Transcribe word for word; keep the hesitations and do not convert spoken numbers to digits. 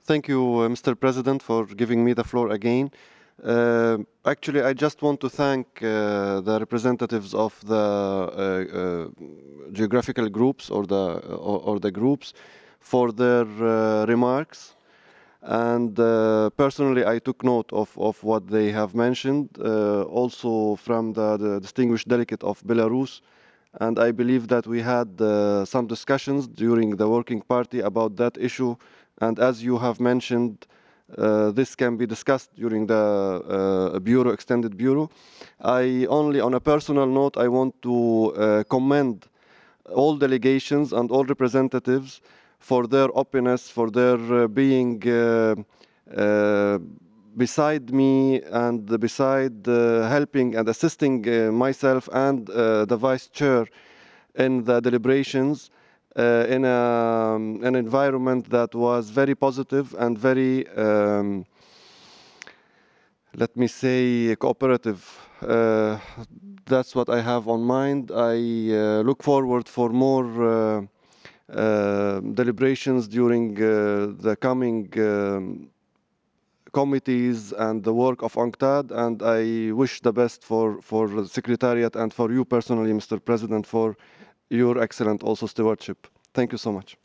Thank you, uh, Mister President, for giving me the floor again. Uh, actually, I just want to thank uh, the representatives of the uh, uh, geographical groups or the or, or the groups for their uh, remarks. And uh, personally, I took note of, of what they have mentioned, uh, also from the, the distinguished delegate of Belarus. And I believe that we had uh, some discussions during the working party about that issue. And as you have mentioned, uh, this can be discussed during the uh, Bureau, Extended Bureau. I only, on a personal note, I want to uh, commend all delegations and all representatives for their openness, for their uh, being uh, uh, beside me and beside uh, helping and assisting uh, myself and uh, the vice chair in the deliberations uh, in a, um, an environment that was very positive and very um, let me say, cooperative. Uh, that's what I have on mind. I uh, look forward for more uh, uh, deliberations during uh, the coming um, committees and the work of UNCTAD, and I wish the best for, for the Secretariat and for you personally, Mister President, for your excellent also stewardship. Thank you so much.